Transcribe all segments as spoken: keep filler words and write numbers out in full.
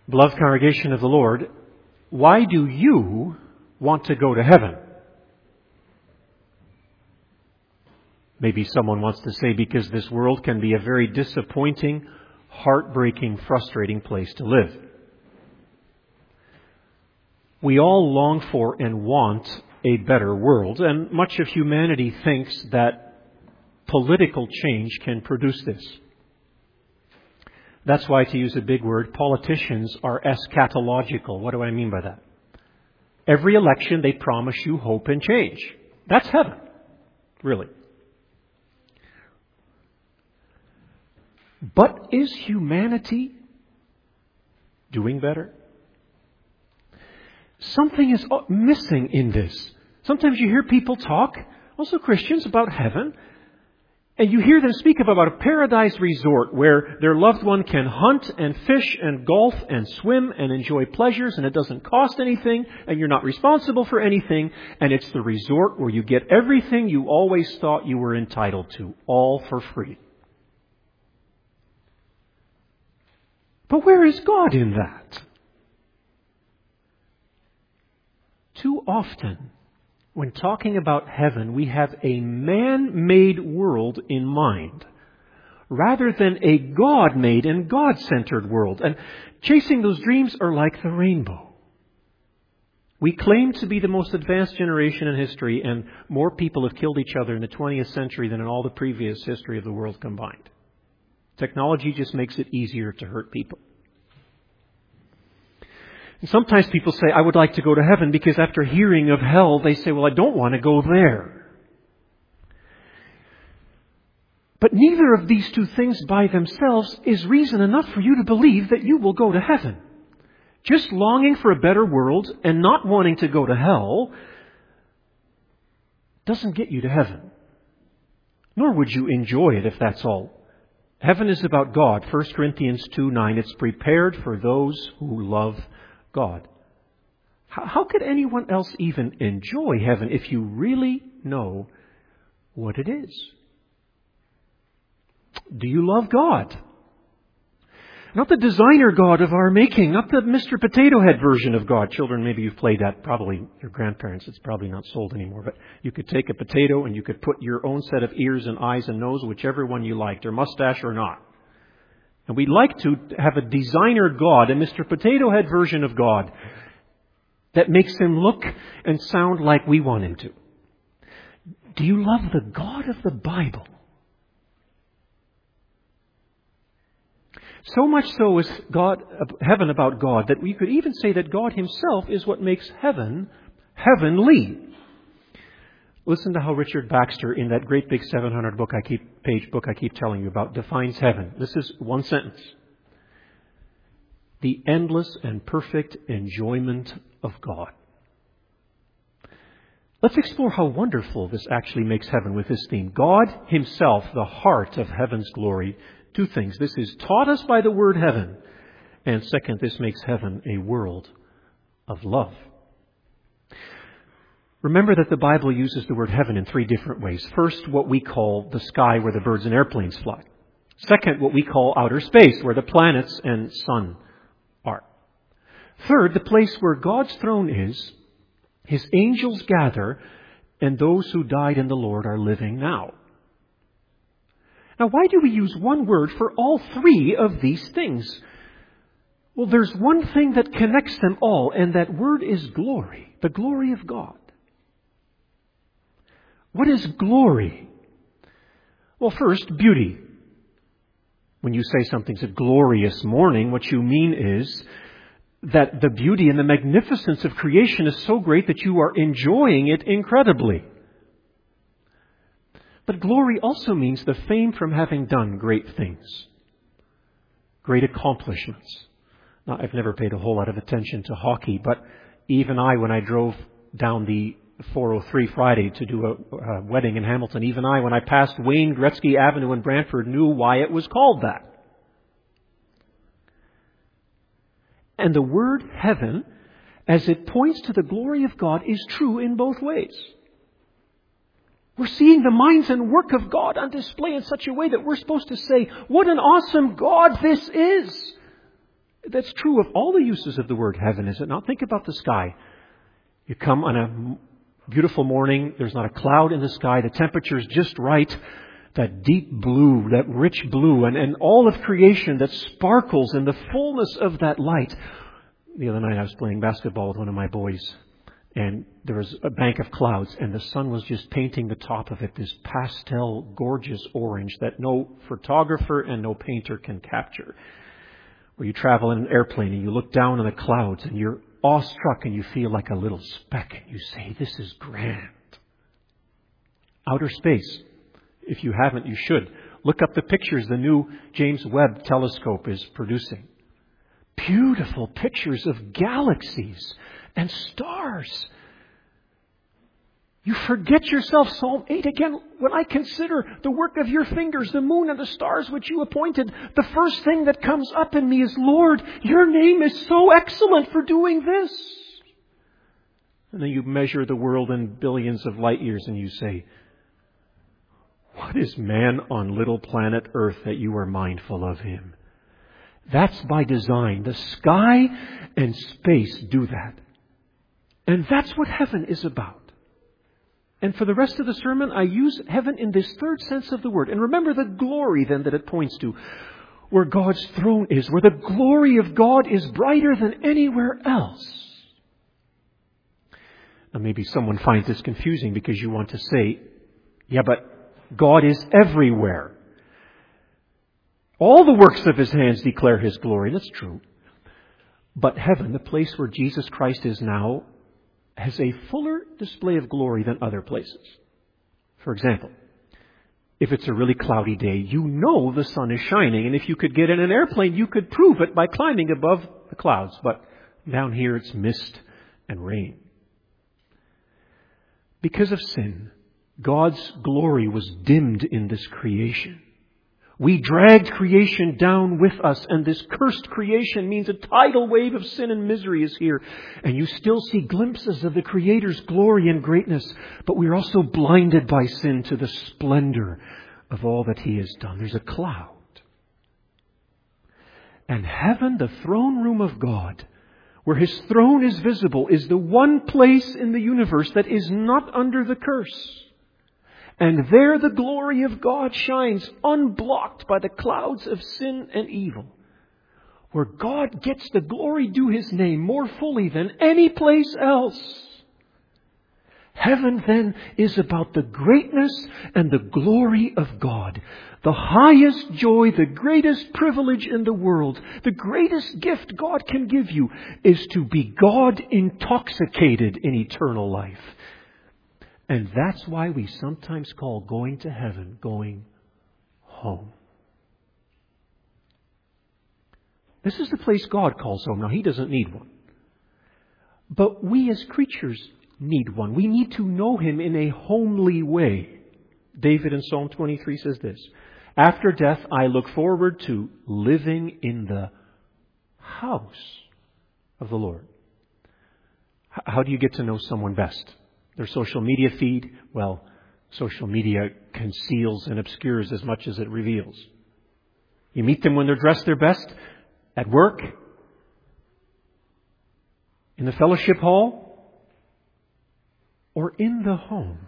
Beloved congregation of the Lord, why do you want to go to heaven? Maybe someone wants to say because this world can be a very disappointing, heartbreaking, frustrating place to live. We all long for and want a better world, and much of humanity thinks that political change can produce this. That's why, to use a big word, politicians are eschatological. What do I mean by that? Every election they promise you hope and change. That's heaven, really. But is humanity doing better? Something is missing in this. Sometimes you hear people talk, also Christians, about heaven, and you hear them speak about a paradise resort where their loved one can hunt and fish and golf and swim and enjoy pleasures, and it doesn't cost anything, and you're not responsible for anything, and it's the resort where you get everything you always thought you were entitled to, all for free. But where is God in that? Too often, when talking about heaven, we have a man-made world in mind, rather than a God-made and God-centered world. And chasing those dreams are like the rainbow. We claim to be the most advanced generation in history, and more people have killed each other in the twentieth century than in all the previous history of the world combined. Technology just makes it easier to hurt people. And sometimes people say, I would like to go to heaven, because after hearing of hell, they say, well, I don't want to go there. But neither of these two things by themselves is reason enough for you to believe that you will go to heaven. Just longing for a better world and not wanting to go to hell doesn't get you to heaven. Nor would you enjoy it if that's all. Heaven is about God. First Corinthians two nine, it's prepared for those who love God. How could anyone else even enjoy heaven if you really know what it is? Do you love God? Not the designer God of our making, not the Mister Potato Head version of God. Children, maybe you've played that, probably your grandparents. It's probably not sold anymore, but you could take a potato and you could put your own set of ears and eyes and nose, whichever one you liked, or mustache or not. And we'd like to have a designer God, a Mister Potato Head version of God, that makes him look and sound like we want him to. Do you love the God of the Bible? So much so is God, heaven about God, that we could even say that God himself is what makes heaven heavenly. Listen to how Richard Baxter, in that great big seven hundred book I keep, page book I keep telling you about, defines heaven. This is one sentence. The endless and perfect enjoyment of God. Let's explore how wonderful this actually makes heaven with this theme. God himself, the heart of heaven's glory. Two things. This is taught us by the word heaven. And second, this makes heaven a world of love. Remember that the Bible uses the word heaven in three different ways. First, what we call the sky where the birds and airplanes fly. Second, what we call outer space, where the planets and sun are. Third, the place where God's throne is, his angels gather, and those who died in the Lord are living now. Now, why do we use one word for all three of these things? Well, there's one thing that connects them all, and that word is glory, the glory of God. What is glory? Well, first, beauty. When you say something's a glorious morning, what you mean is that the beauty and the magnificence of creation is so great that you are enjoying it incredibly. But glory also means the fame from having done great things, great accomplishments. Now, I've never paid a whole lot of attention to hockey, but even I, when I drove down the four oh three Friday to do a, a wedding in Hamilton, even I, when I passed Wayne Gretzky Avenue in Brantford, knew why it was called that. And the word heaven, as it points to the glory of God, is true in both ways. We're seeing the minds and work of God on display in such a way that we're supposed to say, what an awesome God this is. That's true of all the uses of the word heaven, is it not? Think about the sky. You come on a beautiful morning, there's not a cloud in the sky, the temperature's just right, that deep blue, that rich blue, and, and all of creation that sparkles in the fullness of that light. The other night I was playing basketball with one of my boys, and there was a bank of clouds, and the sun was just painting the top of it, this pastel, gorgeous orange that no photographer and no painter can capture. Where you travel in an airplane and you look down on the clouds and you're awestruck and you feel like a little speck and you say, this is grand. Outer space. If you haven't, you should. Look up the pictures the new James Webb telescope is producing. Beautiful pictures of galaxies and stars. You forget yourself, Psalm eight again. When I consider the work of your fingers, the moon and the stars which you appointed, the first thing that comes up in me is, Lord, your name is so excellent for doing this. And then you measure the world in billions of light years and you say, what is man on little planet Earth that you are mindful of him? That's by design. The sky and space do that. And that's what heaven is about. And for the rest of the sermon, I use heaven in this third sense of the word. And remember the glory then that it points to, where God's throne is, where the glory of God is brighter than anywhere else. Now maybe someone finds this confusing because you want to say, yeah, but God is everywhere. All the works of his hands declare his glory. That's true. But heaven, the place where Jesus Christ is now, has a fuller display of glory than other places. For example, if it's a really cloudy day, you know the sun is shining. And if you could get in an airplane, you could prove it by climbing above the clouds. But down here it's mist and rain. Because of sin, God's glory was dimmed in this creation. We dragged creation down with us, and this cursed creation means a tidal wave of sin and misery is here. And you still see glimpses of the Creator's glory and greatness, but we're also blinded by sin to the splendor of all that He has done. There's a cloud. And heaven, the throne room of God, where His throne is visible, is the one place in the universe that is not under the curse. And there the glory of God shines unblocked by the clouds of sin and evil. Where God gets the glory due His name more fully than any place else. Heaven then is about the greatness and the glory of God. The highest joy, the greatest privilege in the world, the greatest gift God can give you is to be God intoxicated in eternal life. And that's why we sometimes call going to heaven going home. This is the place God calls home. Now, He doesn't need one. But we as creatures need one. We need to know Him in a homely way. David in Psalm twenty-three says this, after death I look forward to living in the house of the Lord. How do you get to know someone best? Their social media feed? Well, social media conceals and obscures as much as it reveals. You meet them when they're dressed their best, at work, in the fellowship hall, or in the home.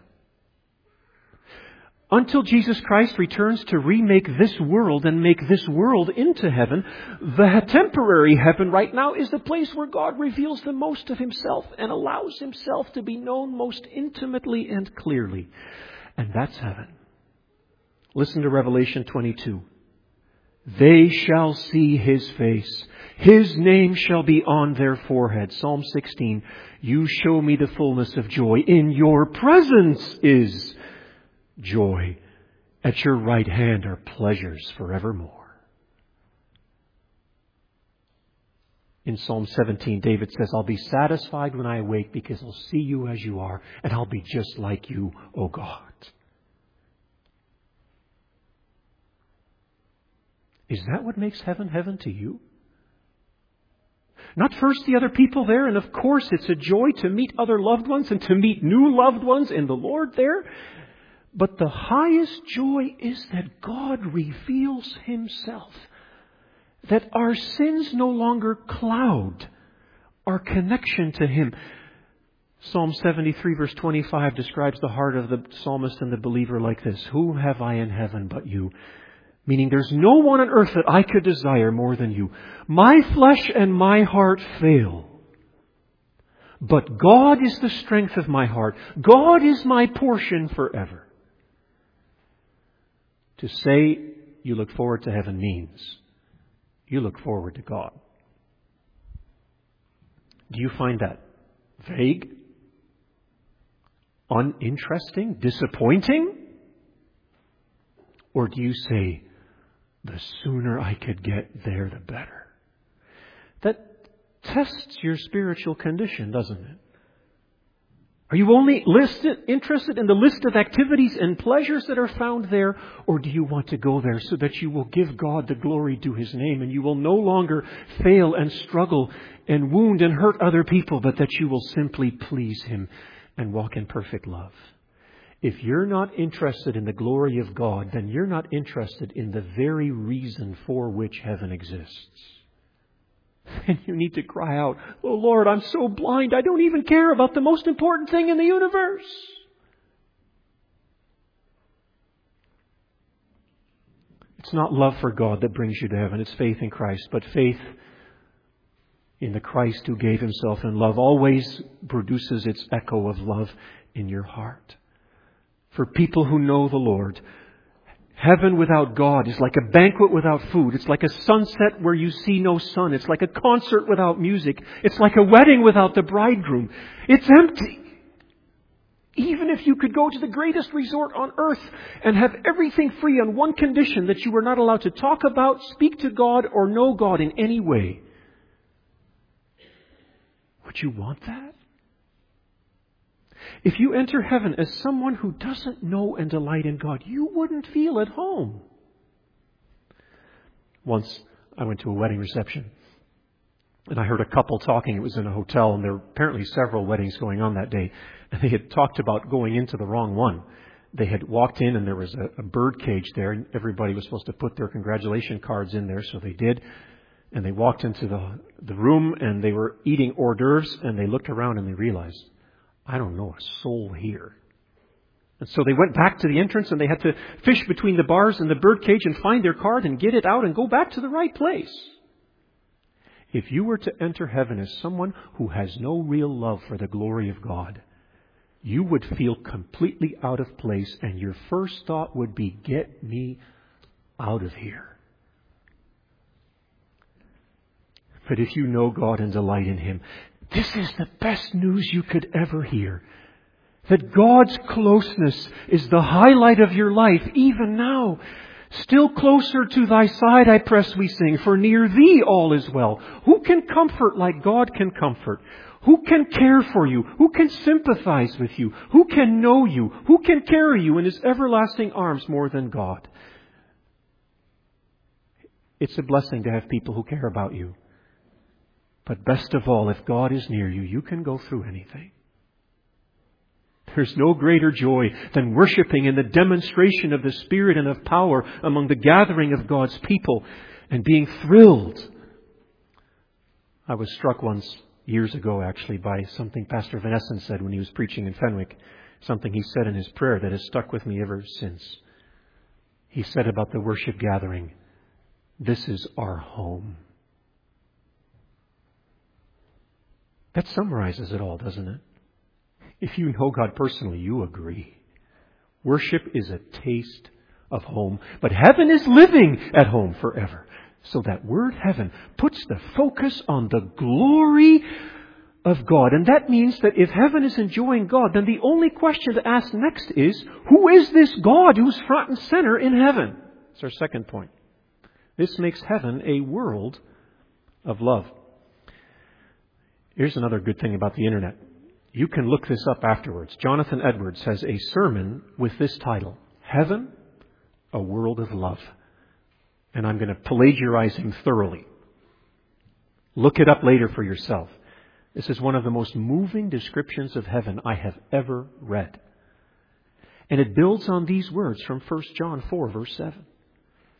Until Jesus Christ returns to remake this world and make this world into heaven, the temporary heaven right now is the place where God reveals the most of Himself and allows Himself to be known most intimately and clearly. And that's heaven. Listen to Revelation twenty-two. They shall see His face. His name shall be on their forehead. Psalm sixteen. You show me the fullness of joy. In your presence is joy. At your right hand are pleasures forevermore. In Psalm seventeen, David says, I'll be satisfied when I awake because I'll see you as you are, and I'll be just like you, O God. Is that what makes heaven heaven to you? Not first the other people there, and of course it's a joy to meet other loved ones and to meet new loved ones in the Lord there. But the highest joy is that God reveals Himself that our sins no longer cloud our connection to Him. Psalm seventy-three verse twenty-five describes the heart of the psalmist and the believer like this: who have I in heaven but you? Meaning there's no one on earth that I could desire more than you. My flesh and my heart fail, but God is the strength of my heart. God is my portion forever. To say you look forward to heaven means you look forward to God. Do you find that vague, uninteresting, disappointing? Or do you say, the sooner I could get there, the better? That tests your spiritual condition, doesn't it? Are you only listed, interested in the list of activities and pleasures that are found there? Or do you want to go there so that you will give God the glory to His name, and you will no longer fail and struggle and wound and hurt other people, but that you will simply please Him and walk in perfect love? If you're not interested in the glory of God, then you're not interested in the very reason for which heaven exists. And you need to cry out, oh Lord, I'm so blind, I don't even care about the most important thing in the universe. It's not love for God that brings you to heaven, it's faith in Christ. But faith in the Christ who gave Himself in love always produces its echo of love in your heart. For people who know the Lord, heaven without God is like a banquet without food. It's like a sunset where you see no sun. It's like a concert without music. It's like a wedding without the bridegroom. It's empty. Even if you could go to the greatest resort on earth and have everything free on one condition, that you were not allowed to talk about, speak to God, or know God in any way. Would you want that? If you enter heaven as someone who doesn't know and delight in God, you wouldn't feel at home. Once I went to a wedding reception and I heard a couple talking. It was in a hotel, and there were apparently several weddings going on that day. And they had talked about going into the wrong one. They had walked in and there was a, a bird cage there, and everybody was supposed to put their congratulation cards in there, so they did. And they walked into the, the room and they were eating hors d'oeuvres, and they looked around and they realized, I don't know a soul here. And so they went back to the entrance and they had to fish between the bars and the birdcage and find their card and get it out and go back to the right place. If you were to enter heaven as someone who has no real love for the glory of God, you would feel completely out of place, and your first thought would be, get me out of here. But if you know God and delight in Him, this is the best news you could ever hear. That God's closeness is the highlight of your life, even now. Still closer to thy side I press, we sing, for near thee all is well. Who can comfort like God can comfort? Who can care for you? Who can sympathize with you? Who can know you? Who can carry you in His everlasting arms more than God? It's a blessing to have people who care about you. But best of all, if God is near you, you can go through anything. There's no greater joy than worshiping in the demonstration of the Spirit and of power among the gathering of God's people and being thrilled. I was struck once, years ago actually, by something Pastor Van Essen said when he was preaching in Fenwick. Something he said in his prayer that has stuck with me ever since. He said about the worship gathering, this is our home. That summarizes it all, doesn't it? If you know God personally, you agree. Worship is a taste of home. But heaven is living at home forever. So that word heaven puts the focus on the glory of God. And that means that if heaven is enjoying God, then the only question to ask next is, who is this God who's front and center in heaven? That's our second point. This makes heaven a world of love. Here's another good thing about the internet. You can look this up afterwards. Jonathan Edwards has a sermon with this title, Heaven, a World of Love. And I'm going to plagiarize him thoroughly. Look it up later for yourself. This is one of the most moving descriptions of heaven I have ever read. And it builds on these words from First John four, verse seven.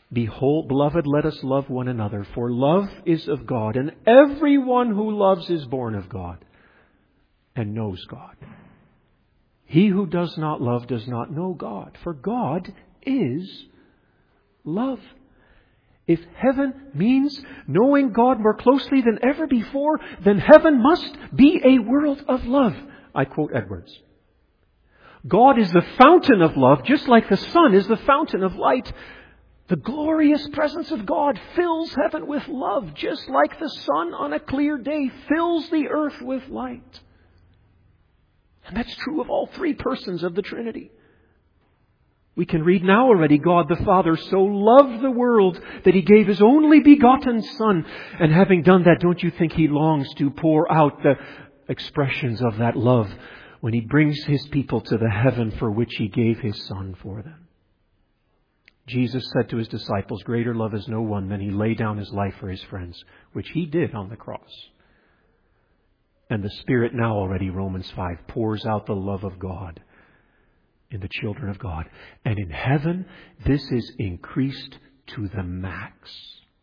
Behold, beloved, let us love one another, for love is of God, and everyone who loves is born of God and knows God. He who does not love does not know God, for God is love. If heaven means knowing God more closely than ever before, then heaven must be a world of love. I quote Edwards. God is the fountain of love, just like the sun is the fountain of light. The glorious presence of God fills heaven with love, just like the sun on a clear day fills the earth with light. And that's true of all three persons of the Trinity. We can read now already, God the Father so loved the world that He gave His only begotten Son. And having done that, don't you think He longs to pour out the expressions of that love when He brings His people to the heaven for which He gave His Son for them? Jesus said to His disciples, greater love is no one than He lay down His life for His friends, which He did on the cross. And the Spirit now already, Romans five, pours out the love of God in the children of God. And in heaven, this is increased to the max.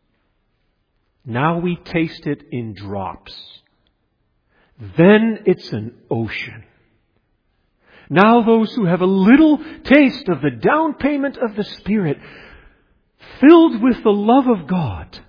Now we taste it in drops. Then it's an ocean. Now those who have a little taste of the down payment of the Spirit, filled with the love of God,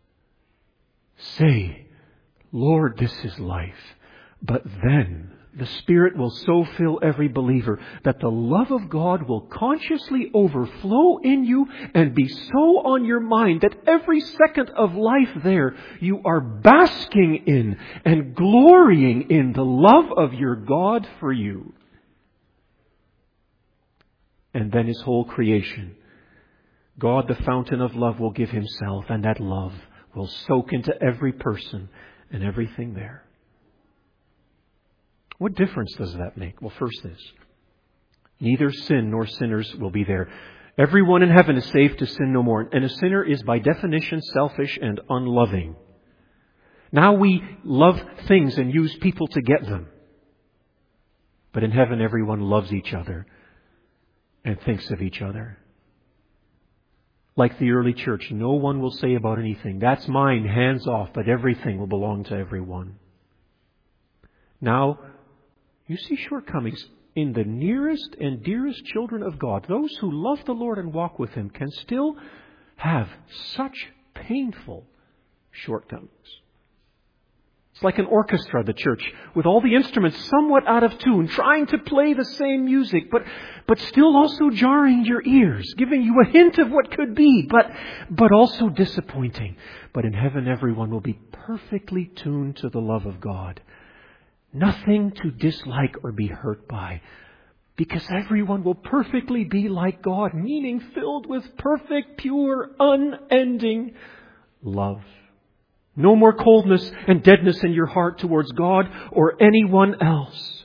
say, Lord, this is life. But then the Spirit will so fill every believer that the love of God will consciously overflow in you and be so on your mind that every second of life there you are basking in and glorying in the love of your God for you. And then His whole creation, God, the fountain of love, will give Himself, and that love will soak into every person and everything there. What difference does that make? Well, first this. Neither sin nor sinners will be there. Everyone in heaven is saved to sin no more. And a sinner is by definition selfish and unloving. Now we love things and use people to get them. But in heaven everyone loves each other and thinks of each other. Like the early church, no one will say about anything, that's mine, hands off, but everything will belong to everyone. Now, you see shortcomings in the nearest and dearest children of God. Those who love the Lord and walk with Him can still have such painful shortcomings. It's like an orchestra, the church, with all the instruments somewhat out of tune, trying to play the same music, but but still also jarring your ears, giving you a hint of what could be, but but also disappointing. But in heaven, everyone will be perfectly tuned to the love of God. Nothing to dislike or be hurt by, because everyone will perfectly be like God, meaning filled with perfect, pure, unending love. No more coldness and deadness in your heart towards God or anyone else.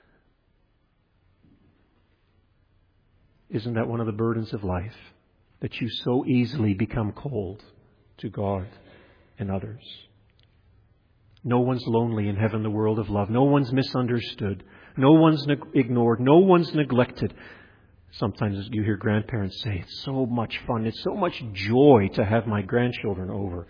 Isn't that one of the burdens of life? That you so easily become cold to God and others. No one's lonely in heaven, the world of love. No one's misunderstood. No one's ne- ignored. No one's neglected. Sometimes you hear grandparents say, it's so much fun. It's so much joy to have my grandchildren over.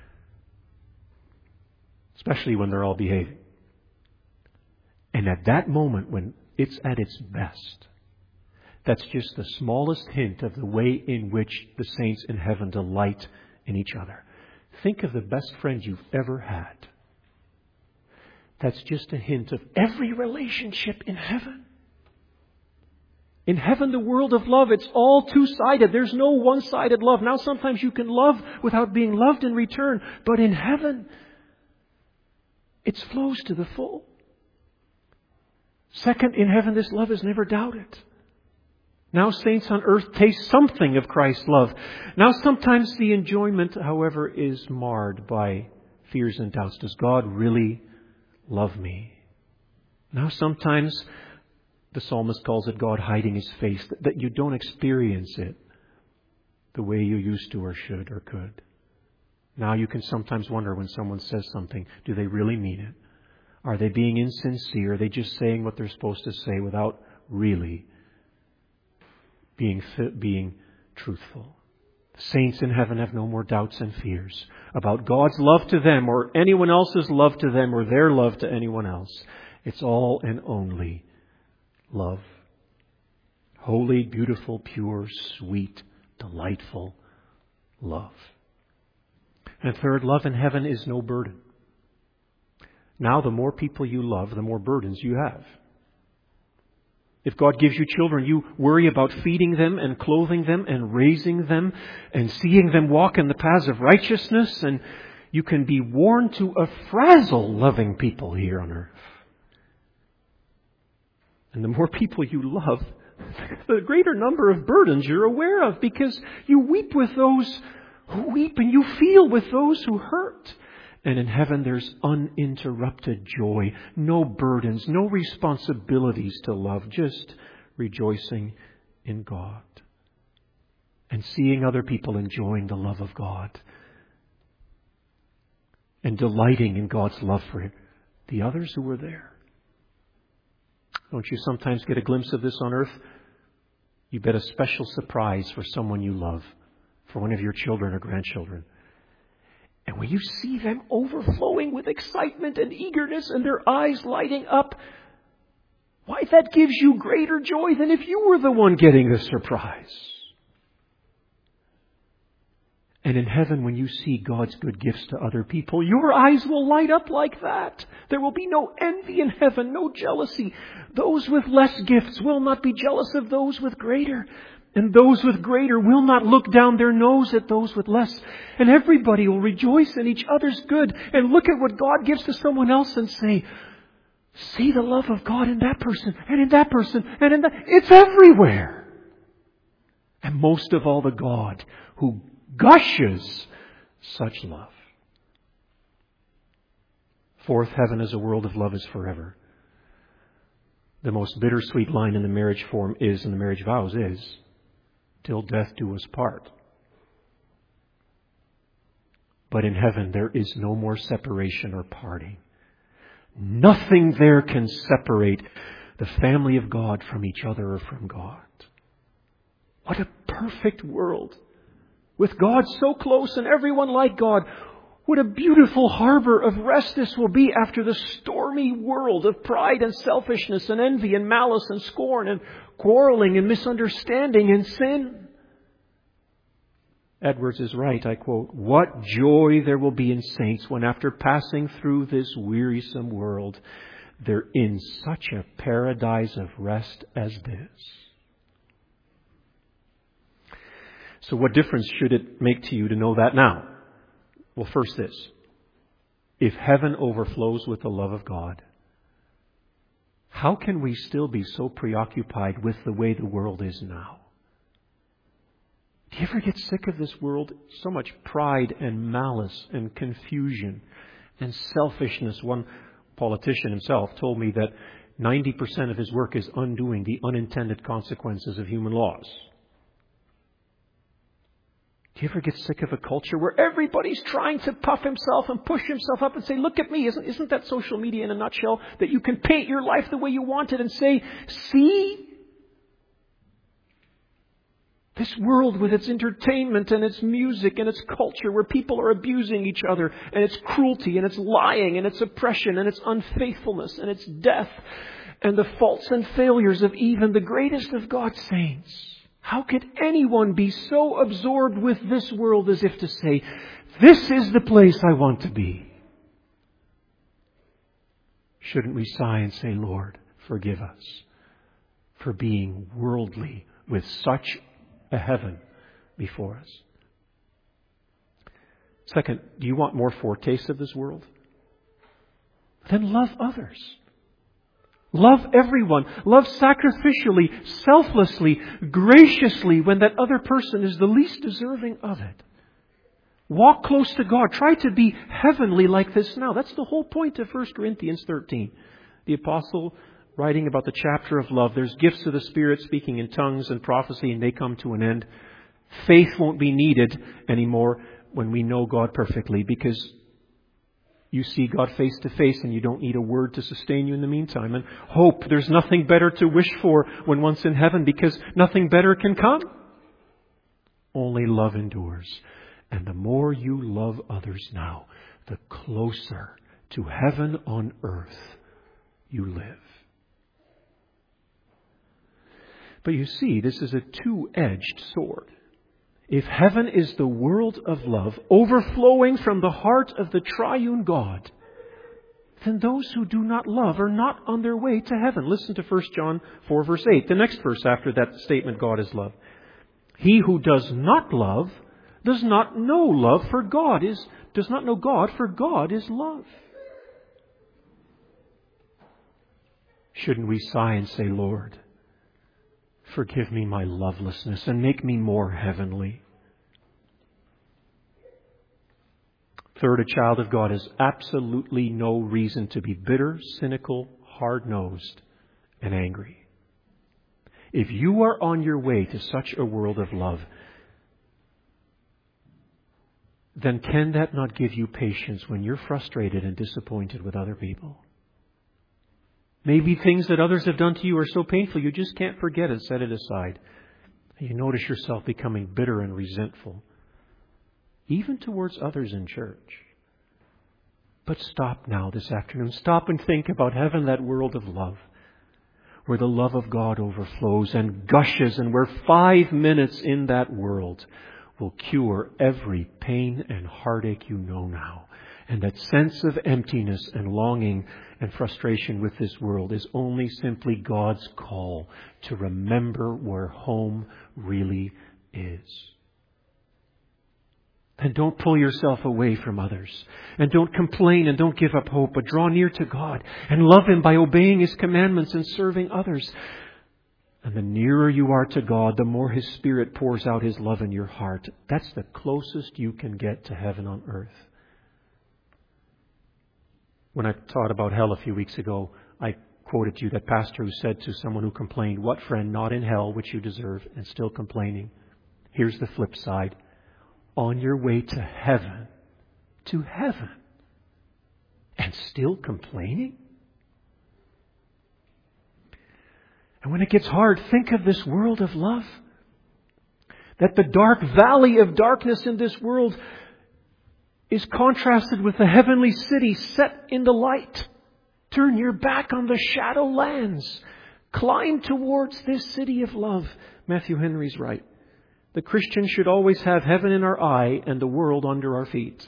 Especially when they're all behaving. And at that moment, when it's at its best, that's just the smallest hint of the way in which the saints in heaven delight in each other. Think of the best friend you've ever had. That's just a hint of every relationship in heaven. In heaven, the world of love, it's all two-sided. There's no one-sided love. Now, sometimes you can love without being loved in return. But in heaven, it flows to the full. Second, in heaven, this love is never doubted. Now saints on earth taste something of Christ's love. Now sometimes the enjoyment, however, is marred by fears and doubts. Does God really love me? Now sometimes the psalmist calls it God hiding His face, that you don't experience it the way you used to or should or could. Now you can sometimes wonder when someone says something, do they really mean it? Are they being insincere? Are they just saying what they're supposed to say without really being being truthful? The saints in heaven have no more doubts and fears about God's love to them or anyone else's love to them or their love to anyone else. It's all and only love. Holy, beautiful, pure, sweet, delightful love. And third, love in heaven is no burden. Now, the more people you love, the more burdens you have. If God gives you children, you worry about feeding them and clothing them and raising them and seeing them walk in the paths of righteousness, and you can be worn to a frazzle loving people here on earth. And the more people you love, the greater number of burdens you're aware of, because you weep with those who weep and you feel with those who hurt. And in heaven there's uninterrupted joy, no burdens, no responsibilities to love, just rejoicing in God and seeing other people enjoying the love of God and delighting in God's love for the others who were there. Don't you sometimes get a glimpse of this on earth? You bet a special surprise for someone you love, for one of your children or grandchildren. And when you see them overflowing with excitement and eagerness and their eyes lighting up, why, that gives you greater joy than if you were the one getting the surprise. And in heaven, when you see God's good gifts to other people, your eyes will light up like that. There will be no envy in heaven, no jealousy. Those with less gifts will not be jealous of those with greater. And those with greater will not look down their nose at those with less. And everybody will rejoice in each other's good and look at what God gives to someone else and say, see the love of God in that person and in that person and in that. It's everywhere. And most of all, the God who gushes such love. Fourth, heaven as a world of love is forever. The most bittersweet line in the marriage form is, in the marriage vows is, till death do us part. But in heaven there is no more separation or parting. Nothing there can separate the family of God from each other or from God. What a perfect world. With God so close and everyone like God. What a beautiful harbor of rest this will be after the stormy world of pride and selfishness and envy and malice and scorn and quarreling and misunderstanding and sin. Edwards is right, I quote, what joy there will be in saints when after passing through this wearisome world, they're in such a paradise of rest as this. So what difference should it make to you to know that now? Well, first this. If heaven overflows with the love of God, how can we still be so preoccupied with the way the world is now? Do you ever get sick of this world? So much pride and malice and confusion and selfishness. One politician himself told me that ninety percent of his work is undoing the unintended consequences of human laws. Do you ever get sick of a culture where everybody's trying to puff himself and push himself up and say, look at me, isn't, isn't that social media in a nutshell? That you can paint your life the way you want it and say, see? This world with its entertainment and its music and its culture where people are abusing each other and its cruelty and its lying and its oppression and its unfaithfulness and its death and the faults and failures of even the greatest of God's saints. How could anyone be so absorbed with this world as if to say, this is the place I want to be? Shouldn't we sigh and say, Lord, forgive us for being worldly with such a heaven before us? Second, do you want more foretastes of this world? Then love others. Love everyone. Love sacrificially, selflessly, graciously when that other person is the least deserving of it. Walk close to God. Try to be heavenly like this now. That's the whole point of First Corinthians thirteen. The apostle writing about the chapter of love. There's gifts of the Spirit, speaking in tongues and prophecy, and they come to an end. Faith won't be needed anymore when we know God perfectly, because you see God face to face and you don't need a word to sustain you in the meantime. And hope, there's nothing better to wish for when one's in heaven, because nothing better can come. only love endures. And the more you love others now, the closer to heaven on earth you live. But you see, this is a two-edged sword. If heaven is the world of love, overflowing from the heart of the triune God, then those who do not love are not on their way to heaven. Listen to First John four, verse eight, the next verse after that statement, God is love. He who does not love does not know love, for God is, does not know God, for God is love. Shouldn't we sigh and say, Lord, forgive me my lovelessness and make me more heavenly? Third, a child of God has absolutely no reason to be bitter, cynical, hard-nosed, and angry. If you are on your way to such a world of love, then can that not give you patience when you're frustrated and disappointed with other people? Maybe things that others have done to you are so painful you just can't forget and set it aside. You notice yourself becoming bitter and resentful, even towards others in church. But stop now this afternoon. Stop and think about heaven, that world of love, where the love of God overflows and gushes, and where five minutes in that world will cure every pain and heartache you know now. And that sense of emptiness and longing and frustration with this world is only simply God's call to remember where home really is. And don't pull yourself away from others. And don't complain and don't give up hope, but draw near to God and love Him by obeying His commandments and serving others. And the nearer you are to God, the more His Spirit pours out His love in your heart. That's the closest you can get to heaven on earth. When I taught about hell a few weeks ago, I quoted to you that pastor who said to someone who complained, "What friend, not in hell, which you deserve, and still complaining?" Here's the flip side. On your way to heaven, to heaven, and still complaining? And when it gets hard, think of this world of love. That the dark valley of darkness in this world is contrasted with the heavenly city set in the light. Turn your back on the shadow lands. Climb towards this city of love. Matthew Henry's right. The Christian should always have heaven in our eye and the world under our feet.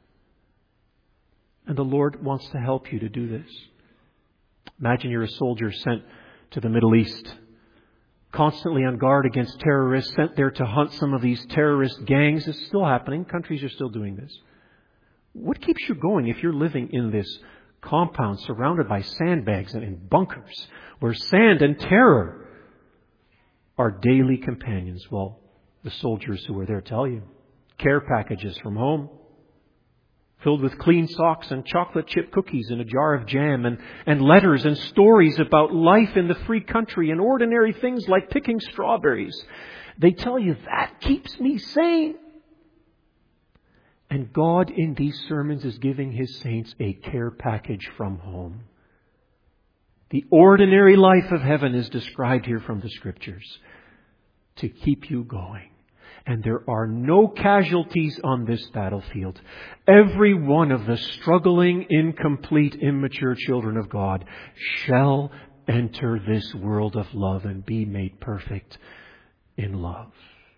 And the Lord wants to help you to do this. Imagine you're a soldier sent to the Middle East, constantly on guard against terrorists, sent there to hunt some of these terrorist gangs. It's still happening. Countries are still doing this. What keeps you going if you're living in this compound surrounded by sandbags and in bunkers where sand and terror are daily companions? Well, the soldiers who are there tell you. Care packages from home, filled with clean socks and chocolate chip cookies and a jar of jam, and, and letters and stories about life in the free country and ordinary things like picking strawberries. They tell you, that keeps me sane. And God in these sermons is giving His saints a care package from home. The ordinary life of heaven is described here from the Scriptures to keep you going. And there are no casualties on this battlefield. Every one of the struggling, incomplete, immature children of God shall enter this world of love and be made perfect in love.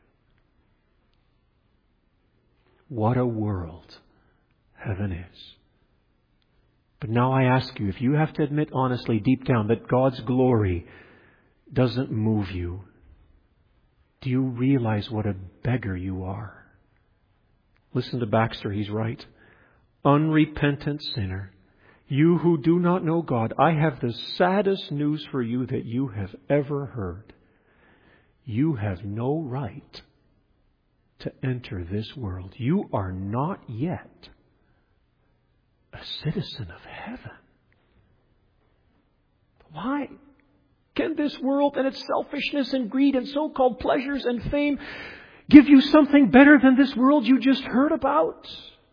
What a world heaven is. But now I ask you, if you have to admit honestly deep down that God's glory doesn't move you, do you realize what a beggar you are? Listen to Baxter, he's right. Unrepentant sinner, you who do not know God, I have the saddest news for you that you have ever heard. You have no right to enter this world. You are not yet a citizen of heaven. Why? Can this world and its selfishness and greed and so-called pleasures and fame give you something better than this world you just heard about?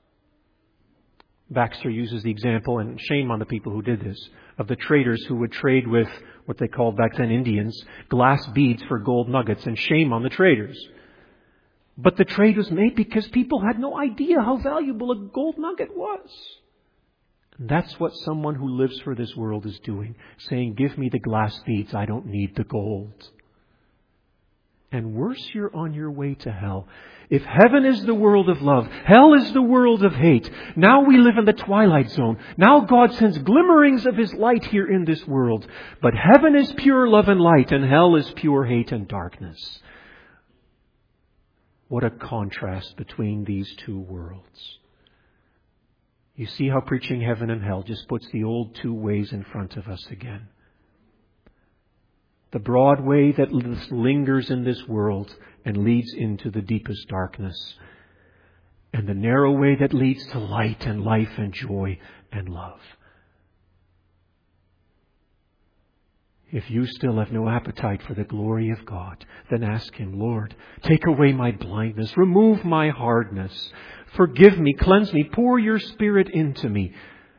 Baxter uses the example, and shame on the people who did this, of the traders who would trade with what they called back then Indians, glass beads for gold nuggets, and shame on the traders. But the trade was made because people had no idea how valuable a gold nugget was. And that's what someone who lives for this world is doing. Saying, give me the glass beads, I don't need the gold. And worse, you're on your way to hell. If heaven is the world of love, hell is the world of hate. Now we live in the twilight zone. Now God sends glimmerings of His light here in this world. But heaven is pure love and light, and hell is pure hate and darkness. What a contrast between these two worlds. You see how preaching heaven and hell just puts the old two ways in front of us again. The broad way that lingers in this world and leads into the deepest darkness. And the narrow way that leads to light and life and joy and love. If you still have no appetite for the glory of God, then ask Him, Lord, take away my blindness, remove my hardness, forgive me, cleanse me, pour your Spirit into me.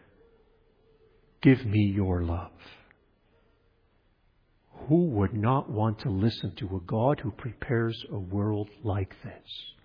Give me your love. Who would not want to listen to a God who prepares a world like this?